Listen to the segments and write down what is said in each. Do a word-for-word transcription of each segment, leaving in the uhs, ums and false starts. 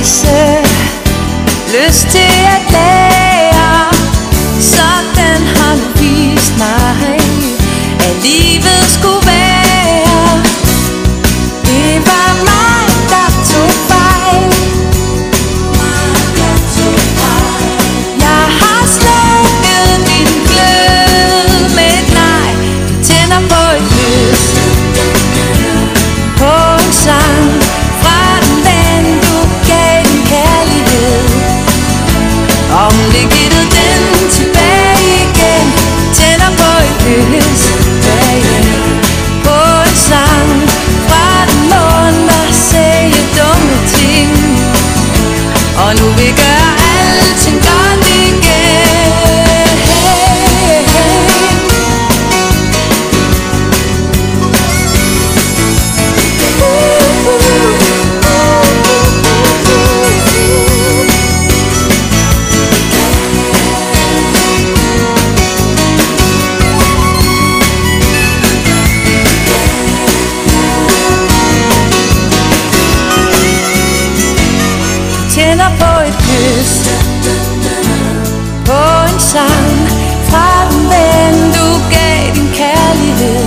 vise, lyst til at lære. Sådan har du vist mig, at livet skulle være. Det var mig, der tog fejl. Jeg har slukket din glød med et nej. Du tænder på et lys, på en sang fra den ven, du gav din kærlighed. Om det gittede den tilbage igen, tænder på et lys bag på en sang fra den mund, der siger dumme ting. Og nu vil gøre alting godt igen. Tænder på et kys, på en sang fra den ven, du gav din kærlighed.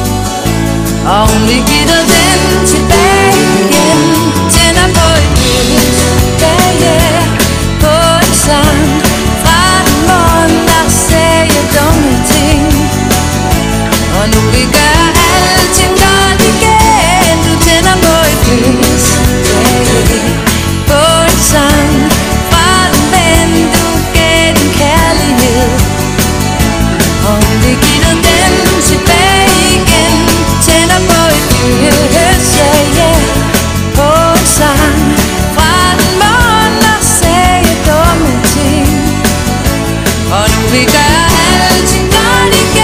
Og om vi gitter den tilbage igen, tænder på et kys, yeah, yeah, på en sang fra den mund, der siger dumme ting. Og nu vi gør alting godt igen. Du tænder på et kys, yeah, yeah, på en sang fra den ven, du gav din kærlighed. Om vi gitter den tilbage igen, tænder på et lys, yeah, yeah, på en sang fra den mund, der siger dumme ting. Og nu vi gør alting godt igen.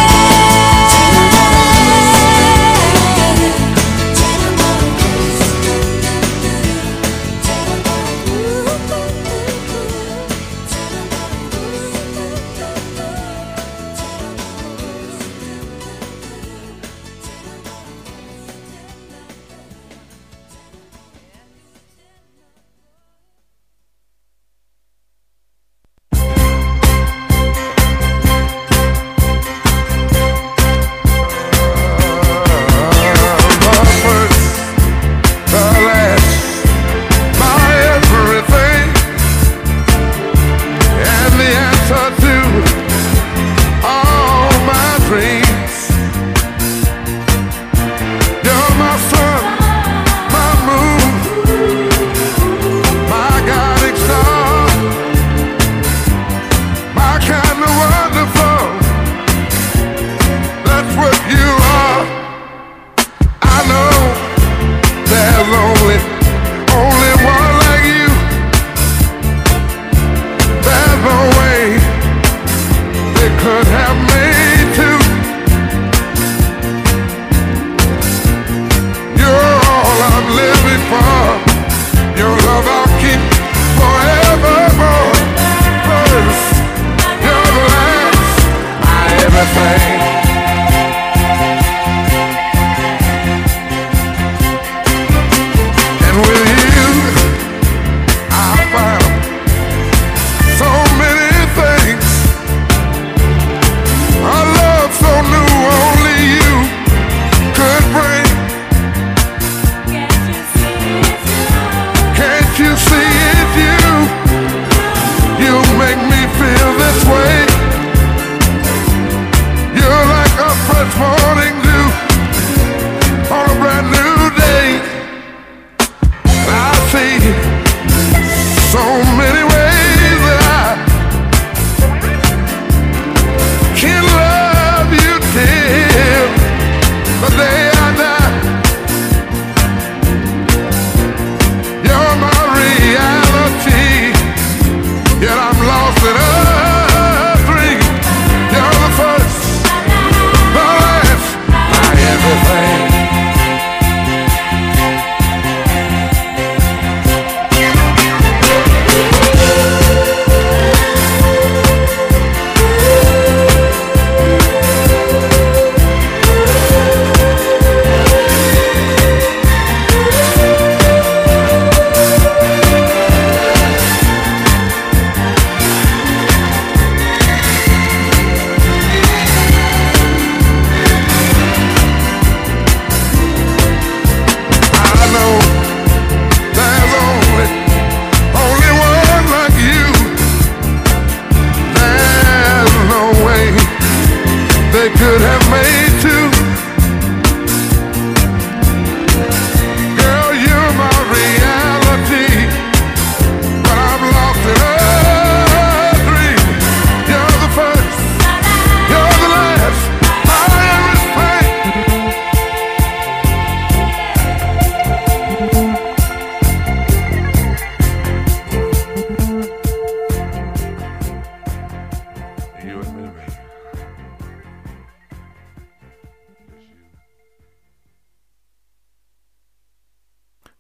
Lost in a dream. You're the first, the last.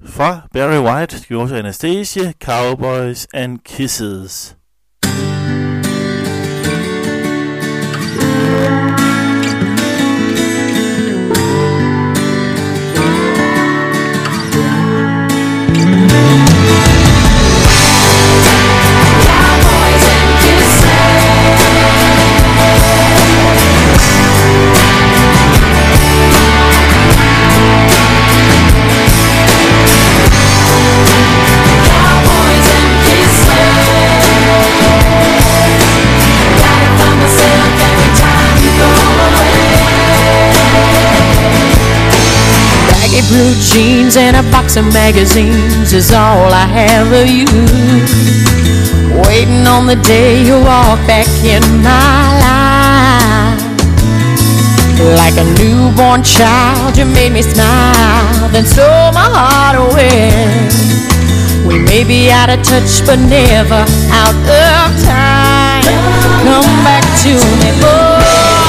Fra Barry White gjorde sig Anastacia, Cowboys and Kisses. Blue jeans and a box of magazines is all I have of you. Waiting on the day you walk back in my life. Like a newborn child, you made me smile, then stole my heart away. We may be out of touch, but never out of time. Come back to me, boy.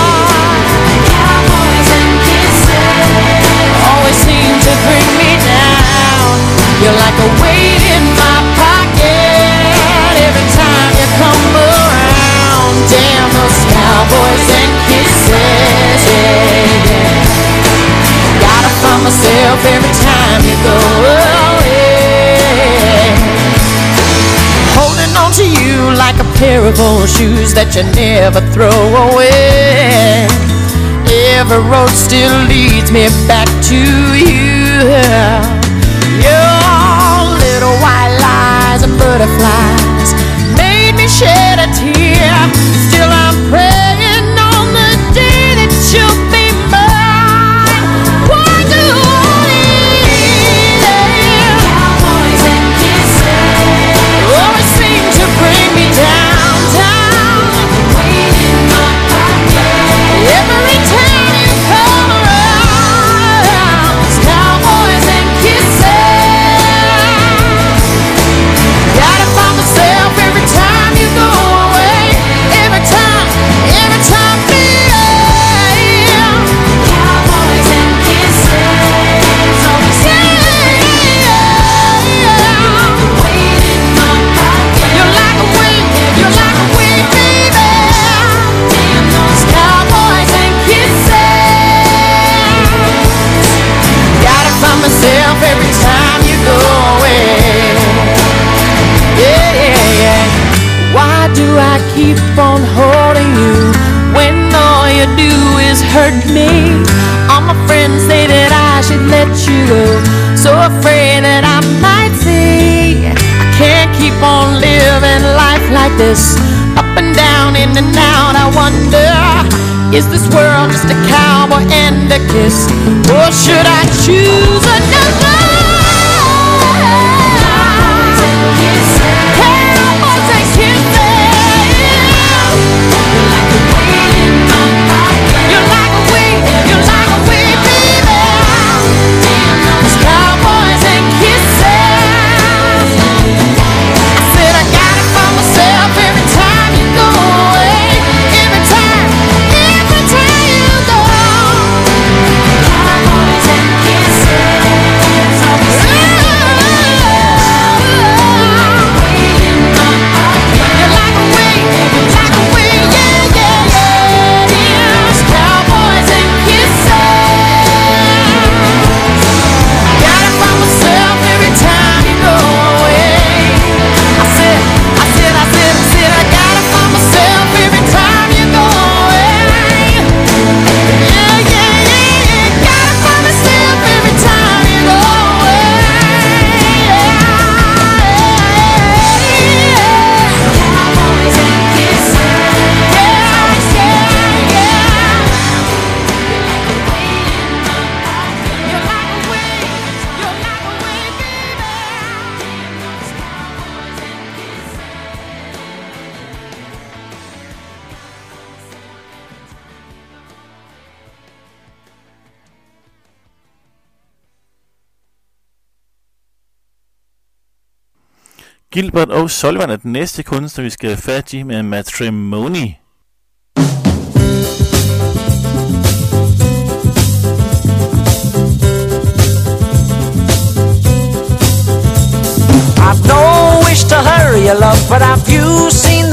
Always seem to bring me down. You're like a weight in my pocket every time you come around. Damn those cowboys and kisses, yeah, yeah. Gotta find myself every time you go away. Holding on to you like a pair of old shoes that you never throw away. Every road still leads me back to you. Your little white lies and butterflies made me shed a tear. Still I'm praying on the day that you'll be mine. Why do I cowboys and kisses always seem to bring me down, down? Weight in my pocket every time. Every time you go away, yeah, yeah, yeah. Why do I keep on holding you when all you do is hurt me? All my friends say that I should let you go, so afraid that I might see. I can't keep on living life like this, up and down, in and out. I wonder, is this world just a cowboy and a kiss, or should I choose another? Cowboys and kisses, cowboys and kisses. You're like a weight in my pocket. You're like a weight, you're like a weight, baby. Damn those cowboys and kisses. I said I gotta find myself every time you go away. Every time, every time you go. Cowboys and kisses. Gilbert O'Sullivan er den næste kunstner, vi skal have fat i med Matrimony.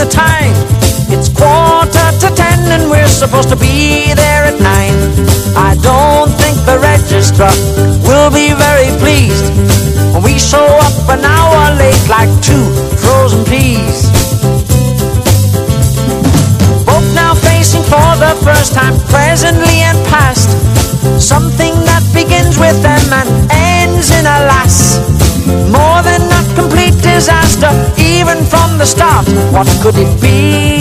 the time. It's quarter to ten and we're supposed to be there at nine. I don't think the registrar will be very pleased when we show up an hour late like two frozen peas. Both now facing for the first time, presently and past, something that begins with them and ends in a lass. More than a complete disaster, even from the start. What could it be?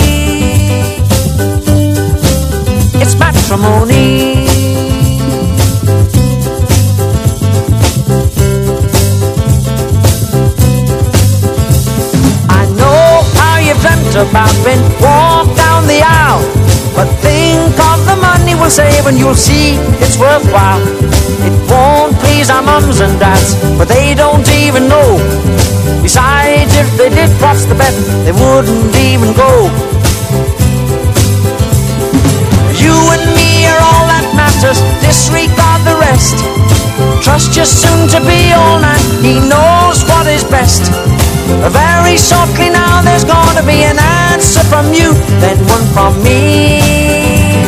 It's matrimony. I know how you've dreamt about being walked down the aisle, but think of the money we'll save and you'll see it's worthwhile. It won't please our mums and dads, but they don't even know. Besides, if they did, what's the bet? They wouldn't even go. You and me are all that matters, disregard the rest. Trust your soon-to-be old man, he knows what is best. Very shortly now there's gonna be an answer from you, then one from me.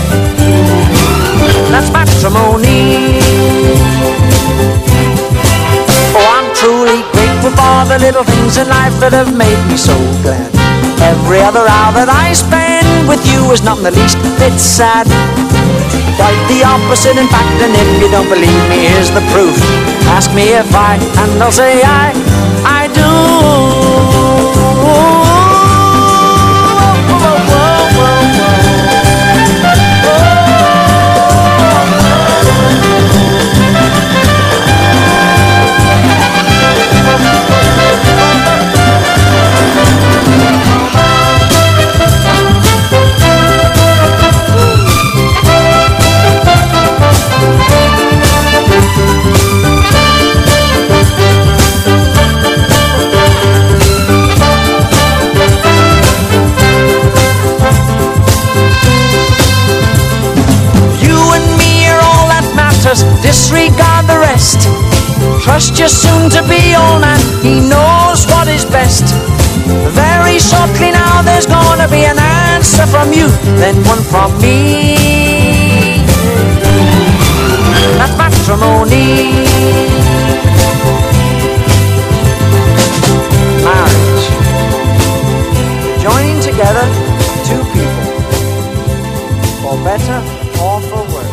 That's matrimony. Oh, I'm truly grateful for the little things in life that have made me so glad. Every other hour that I spend with you is not in the least bit sad. Quite the opposite, in fact, and if you don't believe me, here's the proof. Ask me if I, and I'll say I, I do. Disregard the rest. Trust your soon-to-be old man, he knows what is best. Very shortly now there's gonna be an answer from you, then one from me. That's matrimony. Marriage. Joining together two people, for better or for worse.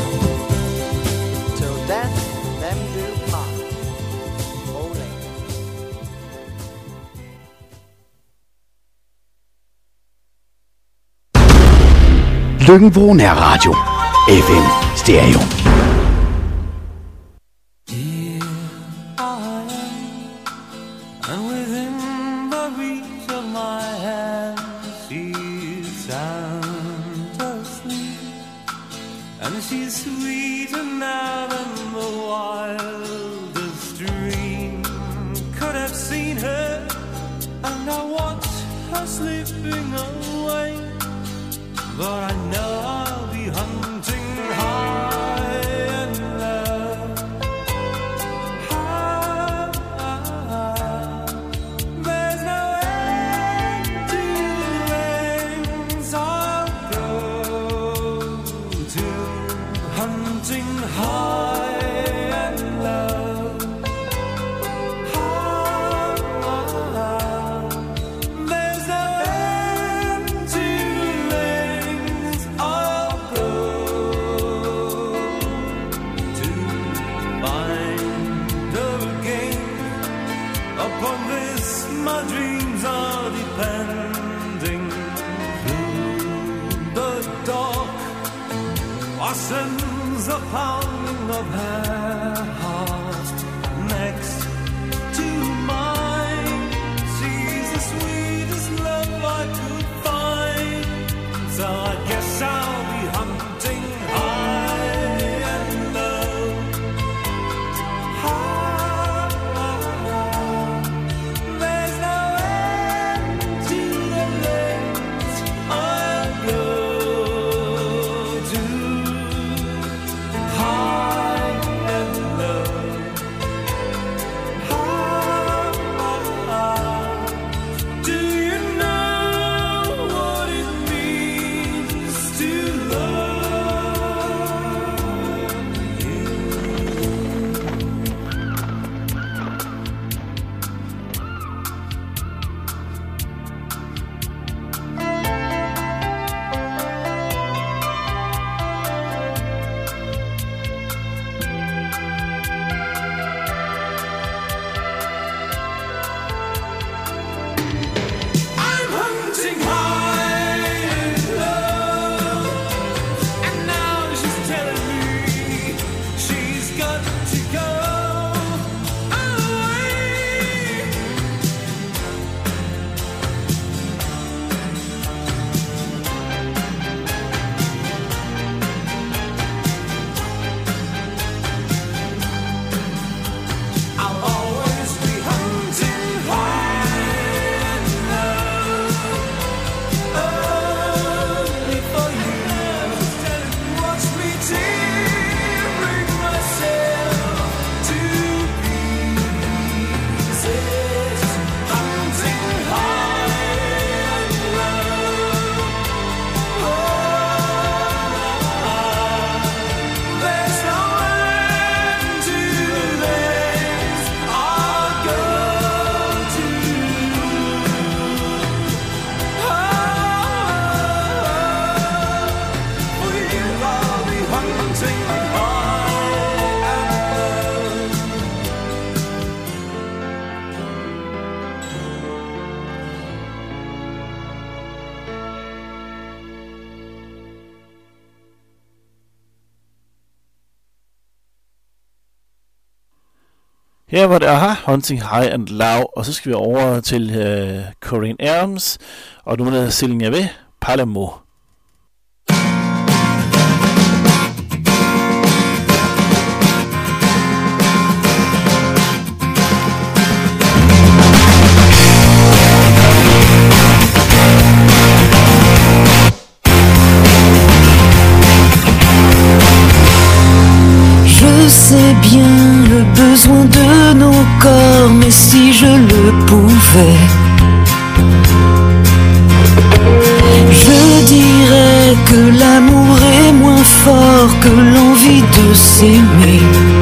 Lykken Nærradio. F M Stereo. Do you know Her var det Aha, Hunting High and Low, og så skal vi over til uh, Corinne Arms, og nu er der Céline Yave, Palermo. Je sais bien le besoin de nos corps, mais si je le pouvais, je dirais que l'amour est moins fort que l'envie de s'aimer.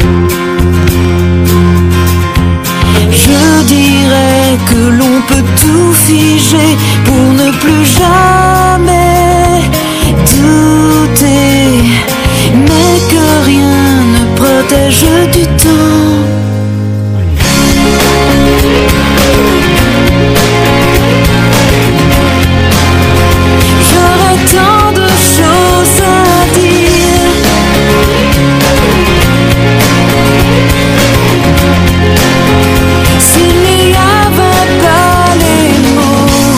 Je dirais que l'on peut tout figer pour ne plus jamais douter, mais que rien ne protège du temps. J'aurais tant de choses à dire, s'il n'y avait pas les mots.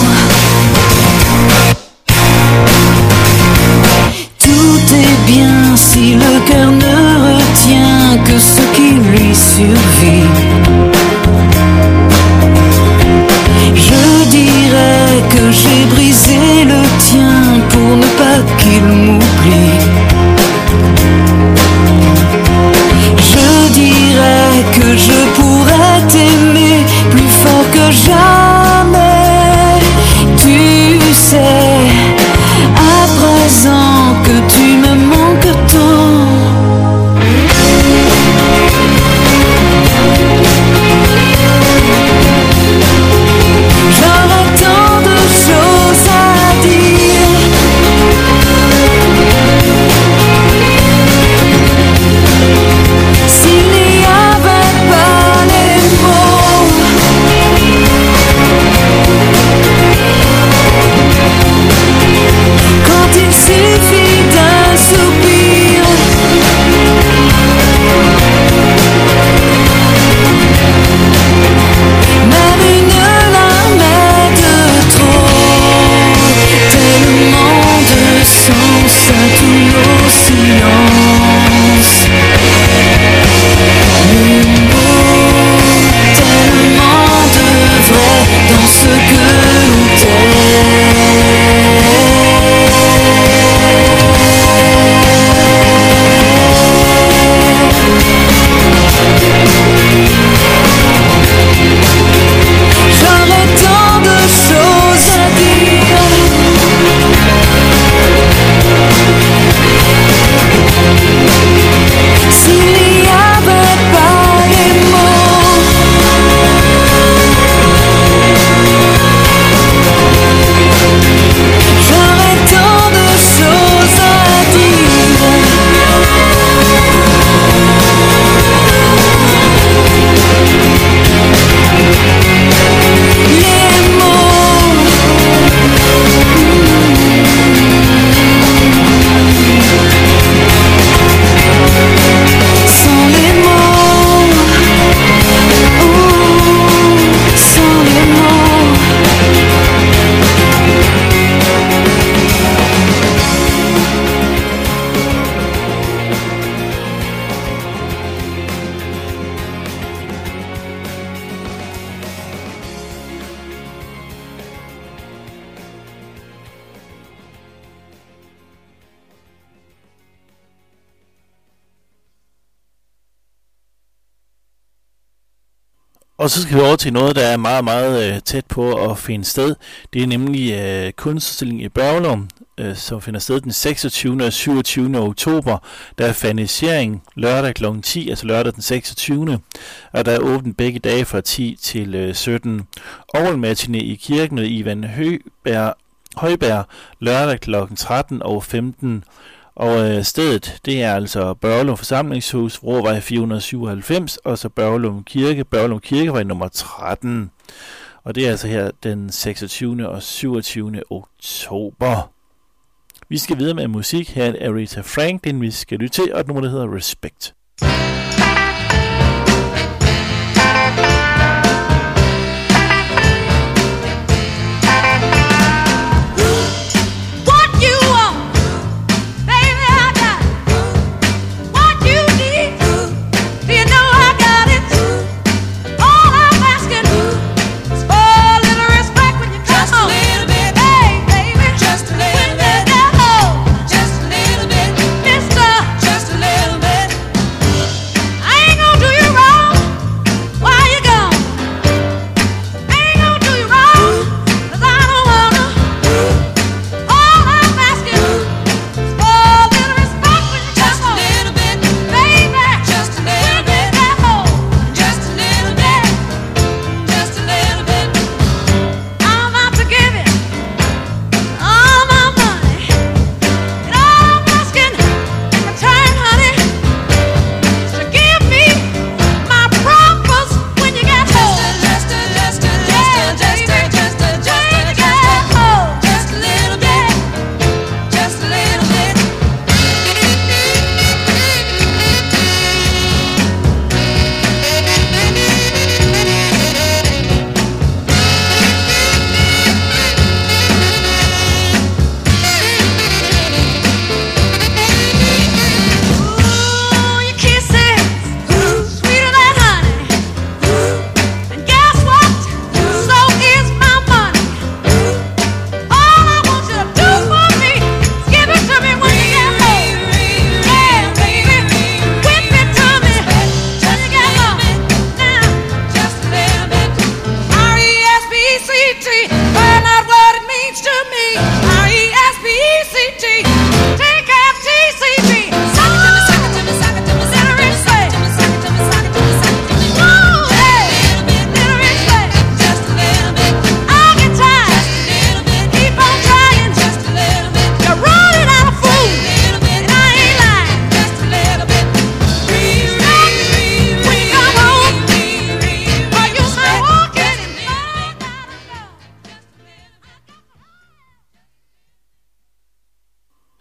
Tout est bien si le cœur ne retient que ce qui lui survit. Je dirais que j'ai brisé le tien pour ne pas qu'il m'oublie. Je dirais que je pourrais t'aimer plus fort que jamais. Tu sais, à présent que tu me manques tant. J'aurais tant de choses à dire, s'il n'y avait pas les mots. Quand il suffit d'un soupir, même une larme est de trop. Tellement de sens à tous nos silences. Les mots, tellement de vrai dans ce que l'on t'aime. J'aurais tant de choses à dire, s'il n'y avait pas les mots. J'aurais tant de choses à dire, les mots. Sans les mots, oh, sans les mots. Og så skal vi over til noget, der er meget, meget øh, tæt på at finde sted. Det er nemlig øh, kunstudstilling i Børglum, øh, som finder sted den seksogtyvende og syvogtyvende oktober. Der er fanisering lørdag klokken ti, altså lørdag den seksogtyvende Og der er åbent begge dage fra ti til øh, sytten. Orgelmatiné i kirken ved Ivan Højberg, Højberg lørdag klokken tretten og femten. Og øh, stedet, det er altså Børglum Forsamlingshus, Råvej fire hundrede syvoghalvfems, og så Børglum Kirke, Børglum Kirkevej nummer tretten. Og det er altså her den seksogtyvende og syvogtyvende oktober. Vi skal videre med musik. Her er Aretha Franklin, vi skal lytte til, og et nummer, der hedder Respect.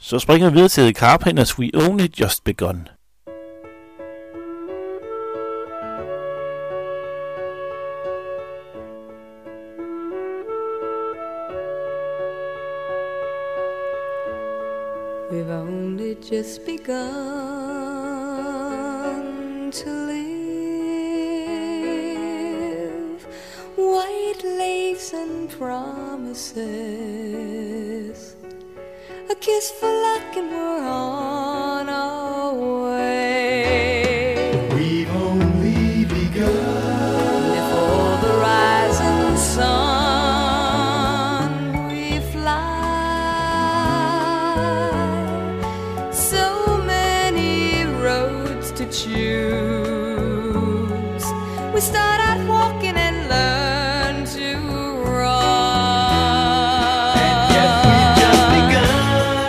Så springer vi videre til The Carpenters, We Only Just Begun. We've only just begun to live. White lace and promises, a kiss for luck and we're on our way. We've only begun. Before the rising sun we fly. So many roads to choose. We start out walking and learn to run. And yet we've just begun.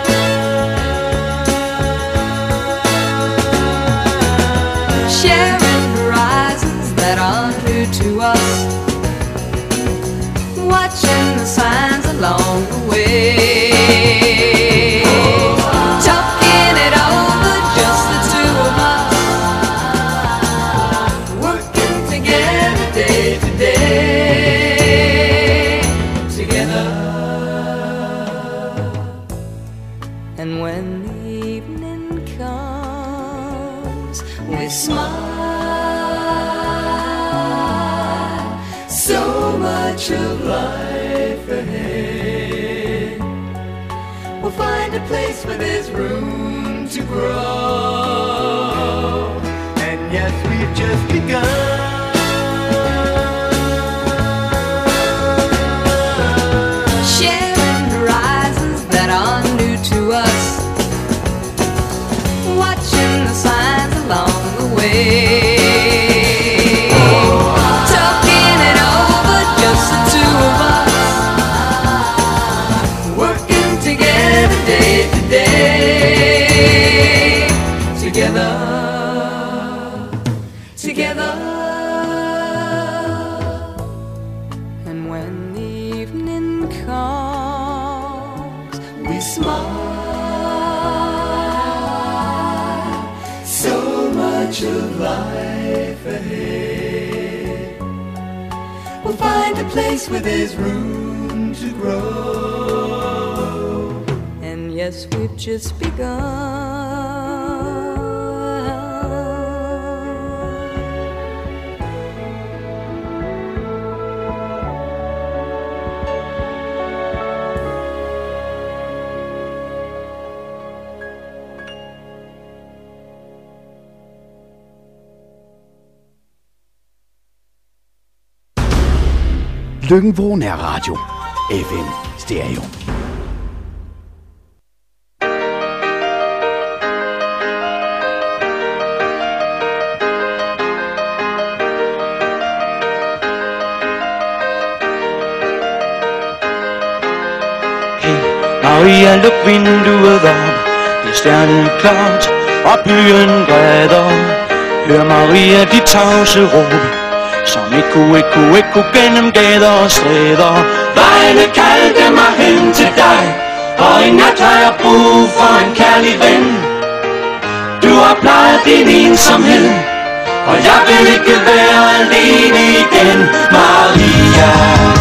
Sharing horizons that are new to us, watching the signs along the way, talking it over, just the two of us, working together day to day, together. And when the evening comes, we smile. So much of life ahead. We'll find a place where there's room to grow. And yes, we've just begun. Sharing horizons that are new to us, watching the signs along the way. Together, and when the evening comes, we smile. So much of life ahead. We'll find a place where there's room to grow. And yes, we've just begun. Lyngvro Nærradio. F M Stereo. Maria, luk vinduet op. Det er stjerneklart, og byen græder. Hør Maria, de tavse råb, som ekko, ekko, ekko gennem gader og stræder. Vejene kaldte mig hen til dig, og i nat har jeg brug for en kærlig ven. Du har plejet din ensomhed, og jeg vil ikke være alene igen, Maria.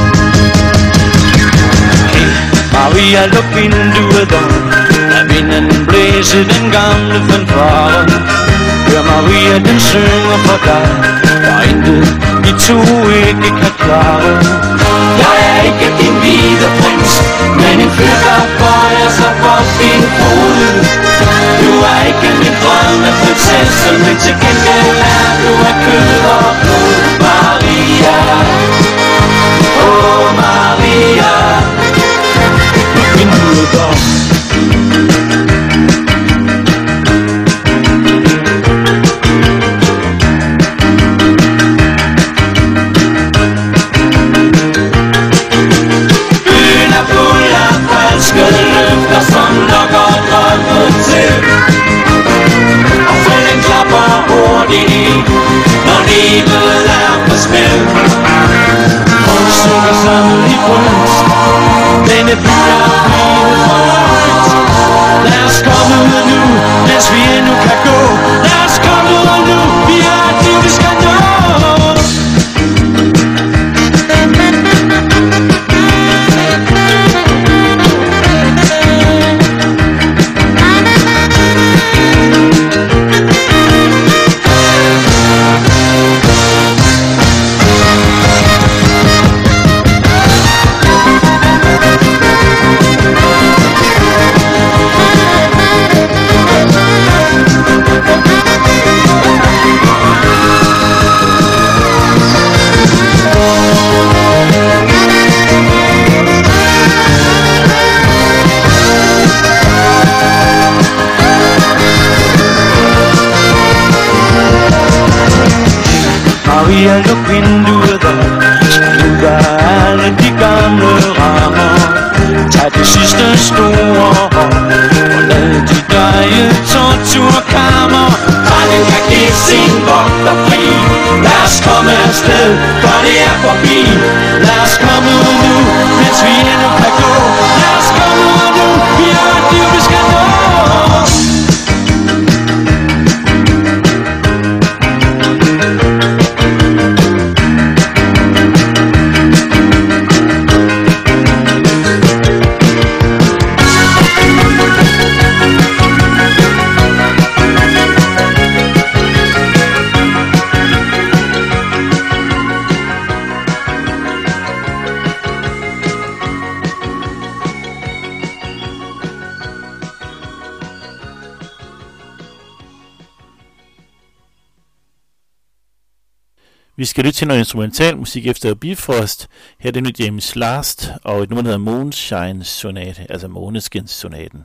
Maria, luk vinduet op, lad vinden blæse den gamle fanfare. Hør Maria, den synger for dig, der er intet vi to ikke kan klare. Jeg er ikke din hvide prins, men en fyr, der bøjer sig for din kone. Du er ikke min drømmeprinsesse, men til gengæld er du af kød og blod, Maria. Åh, Maria, vinduet op. Byen er fuld af falske løfter, som lokker drømmen til, og fælden klapper hurtigt i, når livet Maria, luk vinduet op. Skru dig alle de gamle rammer. Tag det sidste store hop. Og lad de dreje torturkammer. Drengen kan give sin vogter fri. Lad os komme afsted, for det er forbi. Lad os komme ud nu, mens vi endnu kan gå. Lad os komme ud nu, vi har et liv, vi skal nå. Vi skal lytte til noget instrumental musik efter Bifrost. Her er det nu James Last og et nummer, der hedder Moonshine Sonate, altså Måneskins Sonaten.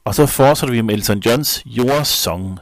Og så fortsætter vi med Elton Johns Your Song.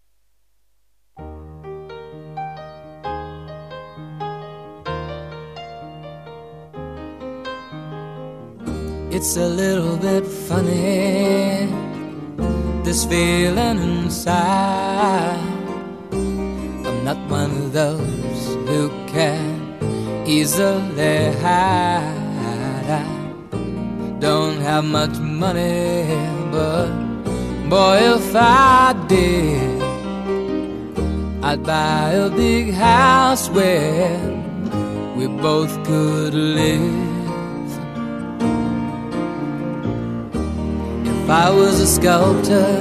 It's a little bit funny, this feeling inside. I'm not one of those who can easily hide. I don't have much money, but boy, if I did, I'd buy a big house where we both could live. If I was a sculptor,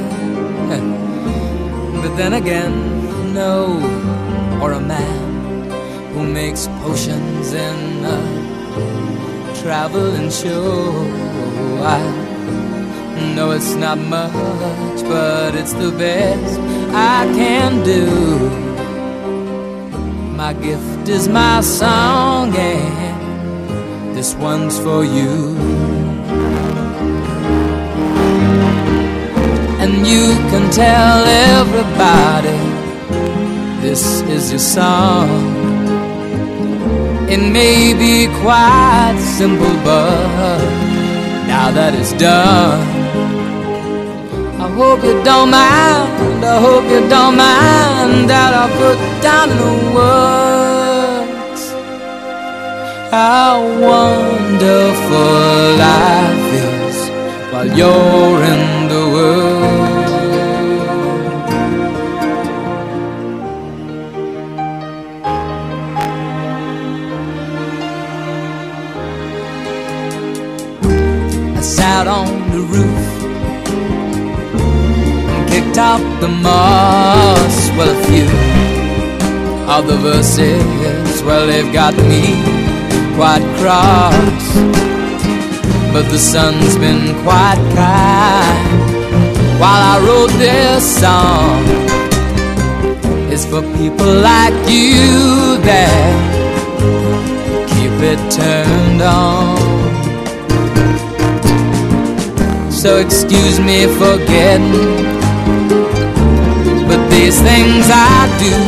but then again, no, or a man who makes potions in a traveling show. I know it's not much, but it's the best I can do. My gift is my song, and this one's for you. And you can tell everybody this is your song. It may be quite simple, but now that it's done, I hope you don't mind, I hope you don't mind that I put down in the words how wonderful life is while you're in the world. I sat on the roof and kicked out the moss. Well, a few of the verses, well, they've got me quite cross, but the sun's been quite kind while I wrote this song. It's for people like you that keep it turned on. So excuse me for getting, but these things I do,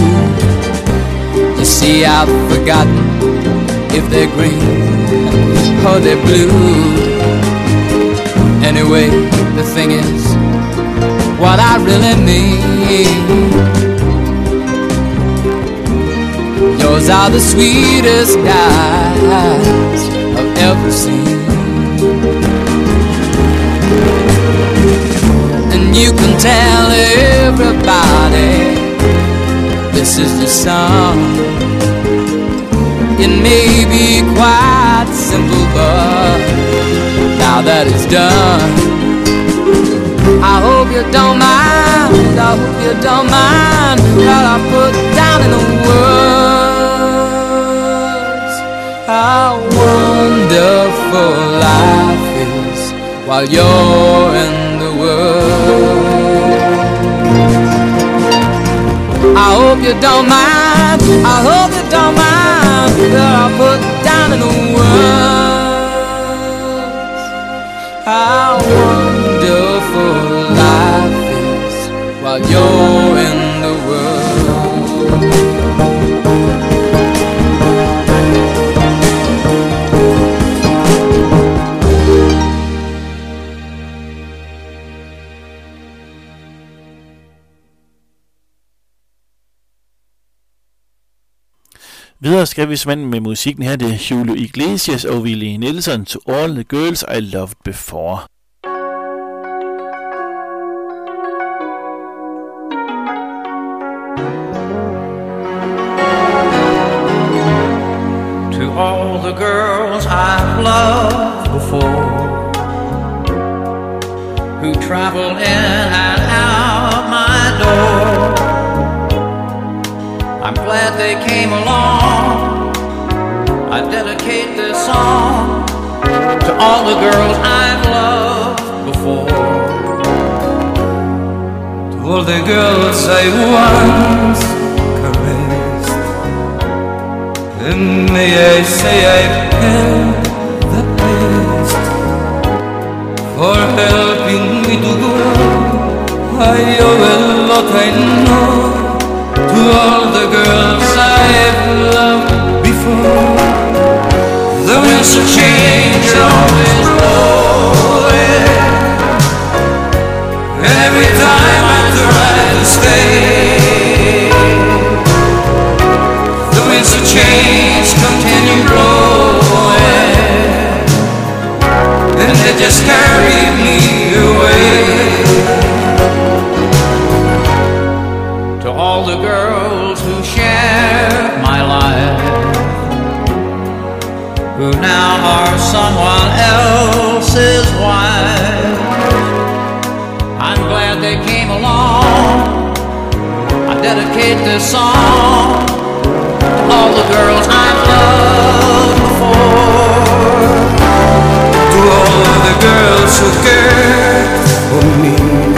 you see, I've forgotten if they're green or they're blue. Anyway, the thing is, what I really mean, yours are the sweetest eyes I've ever seen. And you can tell everybody this is your song. It may be quite simple, but now that it's done, I hope you don't mind, I hope you don't mind that I put down in the words how wonderful life is while you're in the world. I hope you don't mind, I hope you don't mind that I put down in the words how wonderful life is while you're in the world. Videre skal vi simpelthen med musikken her. Det er Julio Iglesias og Willie Nelson, To All the Girls I Loved Before. To all the girls I've loved before, who travel in and out my door, I'm glad they came along. I dedicate this song to all the girls I've loved before. To all the girls I once caressed, and may I say I've had the best for helping me to go I know to all the girls I've loved before. The winds of change always blowing, and every time I try to stay, the winds of change continue blowing, and they just carry me away. To all the girls who share my life, who now are someone else's wife, I'm glad they came along. I dedicate this song to all the girls I've loved before. To all the girls who cared for me,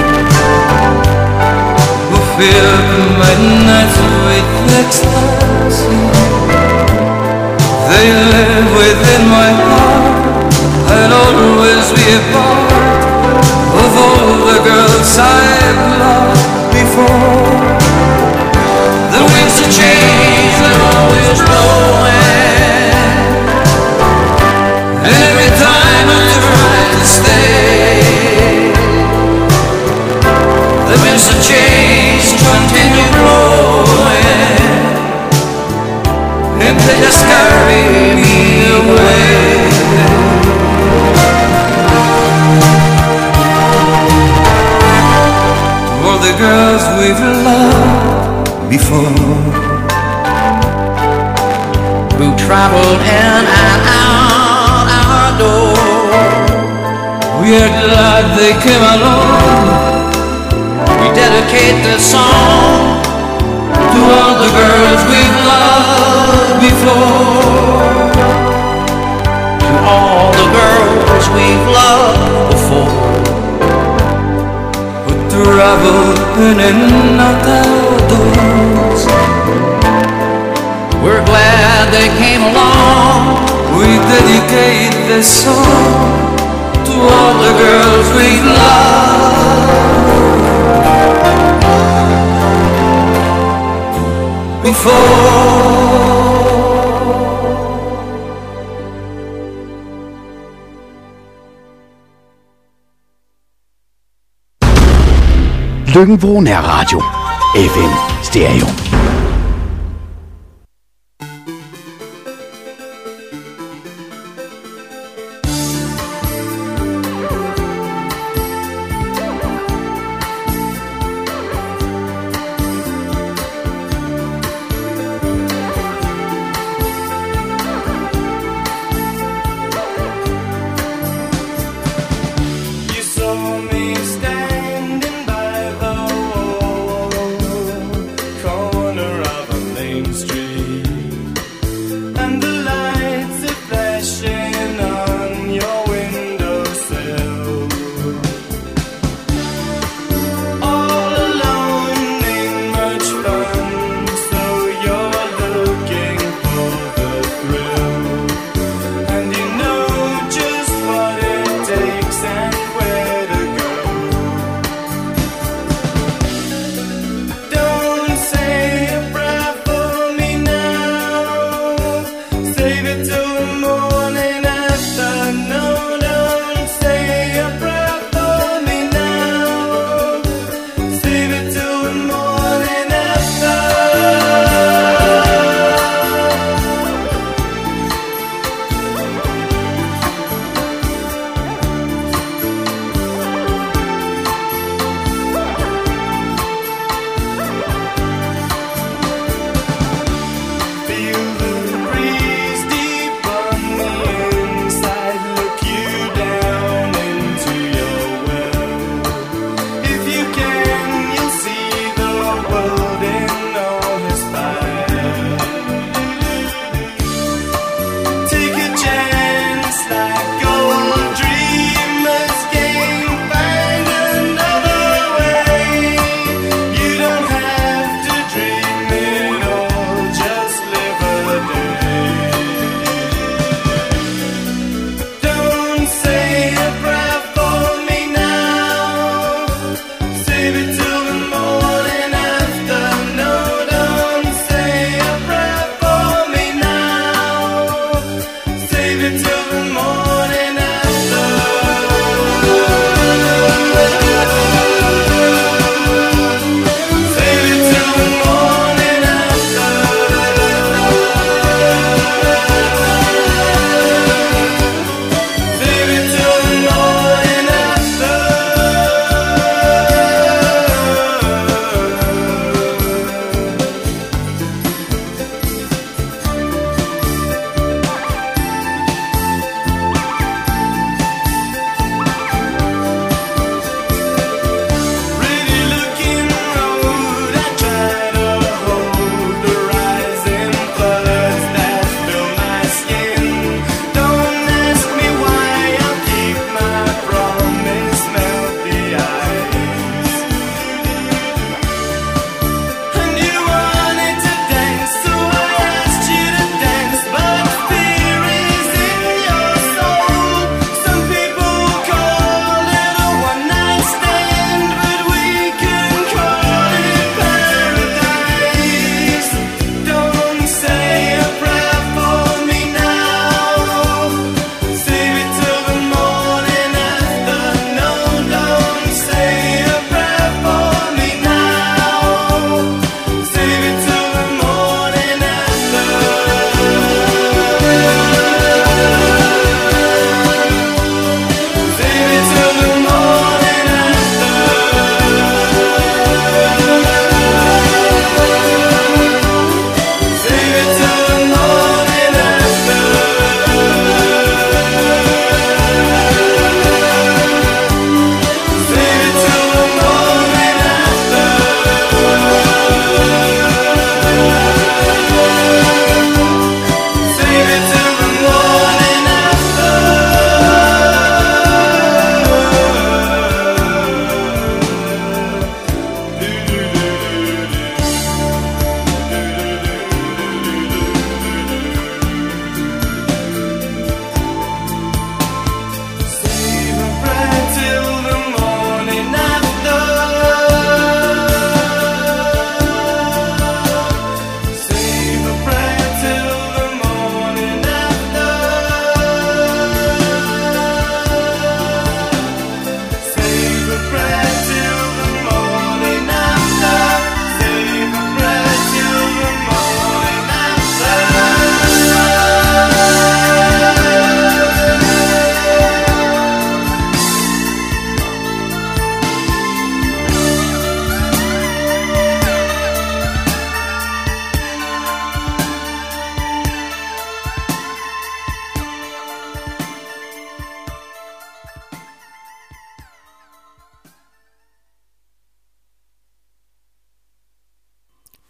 who filled my nights with ecstasy. They live within my heart. I'll always be a part of all the girls I've loved before. The winds of change are always blowing, and every time I try to stay, the winds of change continue blowing, and they just carry me away. To all the girls we've loved before, who traveled in and out our door, we are glad they came along. We dedicate this song to all the girls we've loved before. To all the girls we've loved before, who traveled in and out our doors. We're glad they came along. We dedicate this song to all the girls we've loved before. Lyngvro Nærradio. F M Stereo. Cold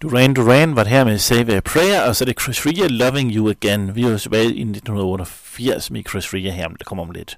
Duran Duran var det her med Save a Prayer, og så er det Chris Rea, Loving You Again. Vi er jo tilbage i nitten otteogfirs med Chris Rea her, men det kommer om lidt.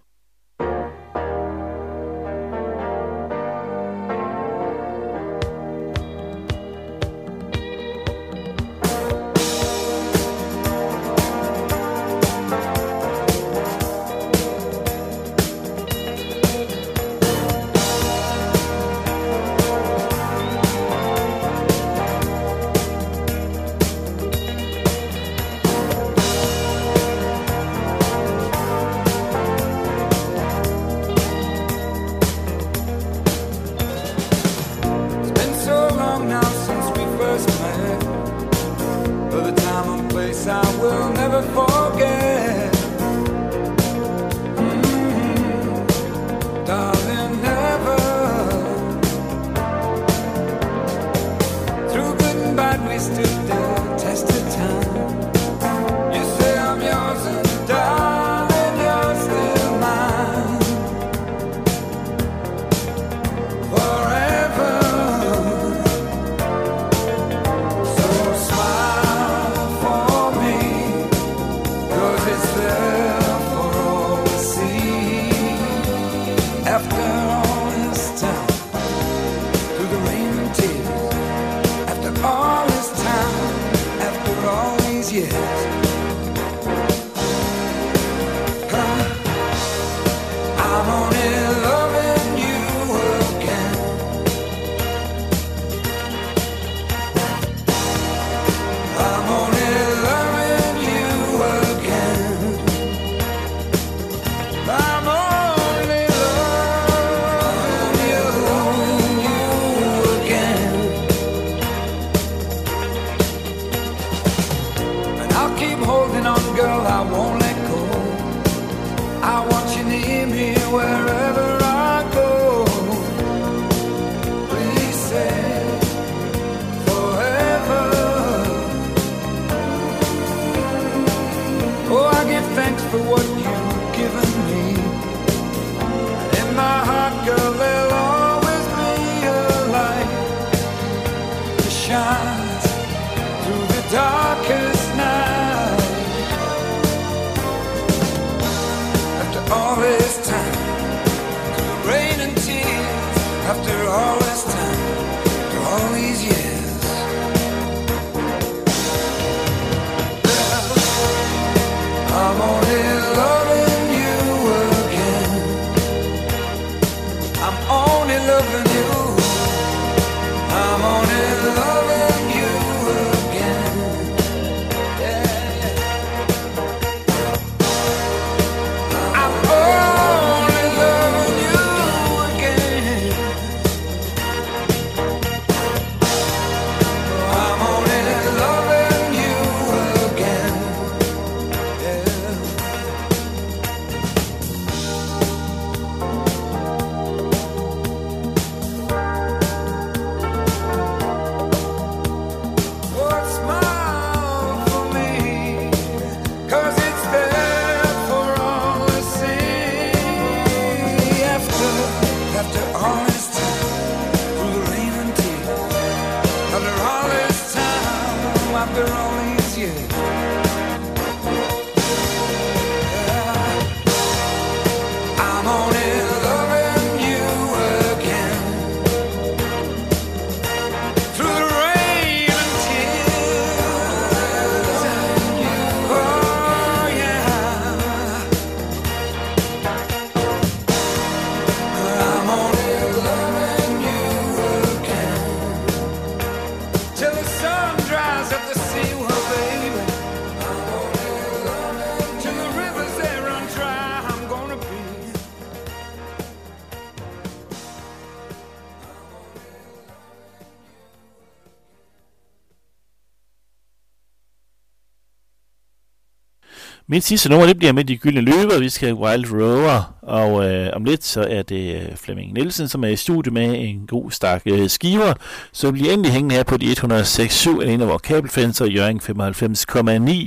Mit sidste nummer, det bliver med De Gyldne Løver. Vi skal have Wild Rover, og øh, om lidt så er det Flemming Nielsen, som er i studie med en god stak øh, skiver. Så bliver endelig hængende her på de et hundrede og seks komma syv, en af vores kabelfænser, Hjørring femoghalvfems komma ni,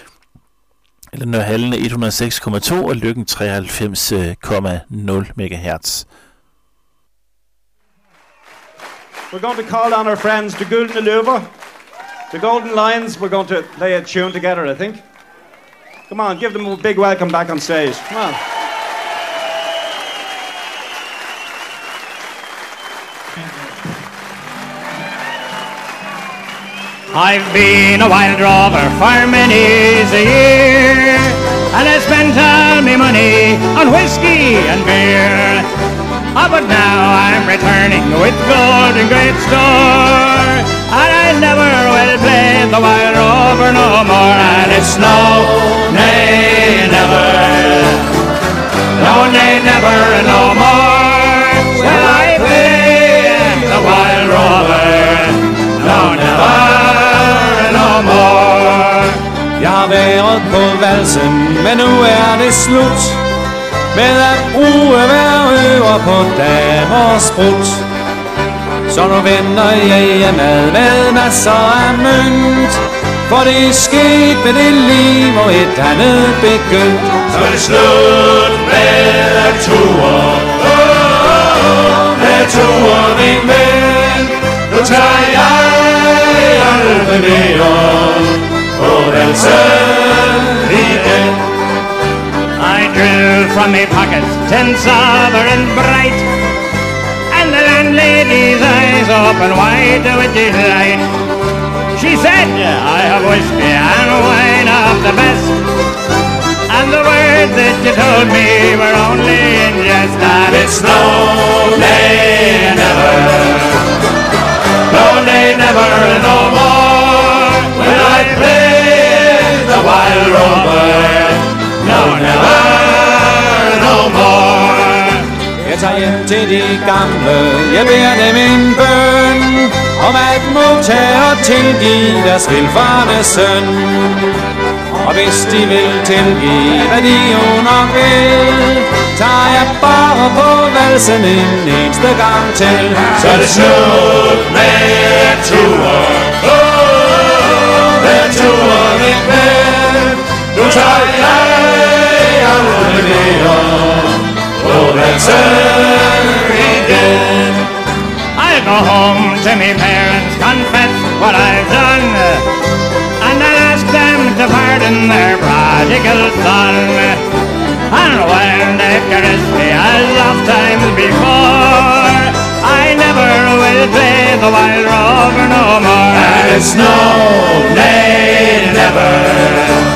eller Nørhalne et hundrede og seks komma to og Lykken treoghalvfems komma nul megahertz. We're going to call on our friends, the Gyldne Løver, The Golden Lions, we're going to play a tune together, I think. Come on, give them a big welcome back on stage. Come on. I've been a wild rover for many's a year, and I spent all my money on whiskey and beer. Oh, but now I'm returning with gold in great store, and I never will play the wild rover no more. And it's no, nay, never, no, nay, never, no more will I play the wild rover, no, never. Jeg har været på valsen, men nu er det slut med at bruge hver øver på damers brud. Så nu vender jeg hjemad med masser af mønt, for det er sket med det liv og et andet begyndt. Så er det slut med at ture, oh, oh, med ture min ven. Nu tager jeg aldrig mere på valsen igen. I drew from my pockets ten sovereigns bright, and the landlady's eyes open wide with delight. She said, I have whiskey and wine of the best, and the words that you told me were only in jest. And it's no, nay, never, no, nay, never, no more will I play the wild rover, no, never, no more. Jeg tager hjem til de gamle, jeg beder dem en bøn om at modtage og tilgive deres vilfarne søn. Og hvis de vil tilgive, hvad de jo nok vil, tager jeg bare på valsen en eneste gang til. Så er det slut med ture, oh, med ture min ven. Nu tager jeg aldrig mere på valsen igen. I'll go home to me parents, confess what I've done, and I'll ask them to pardon their prodigal son. And when they caress me as oft times before, I never will play the wild rover no more. And it's no, nay, never.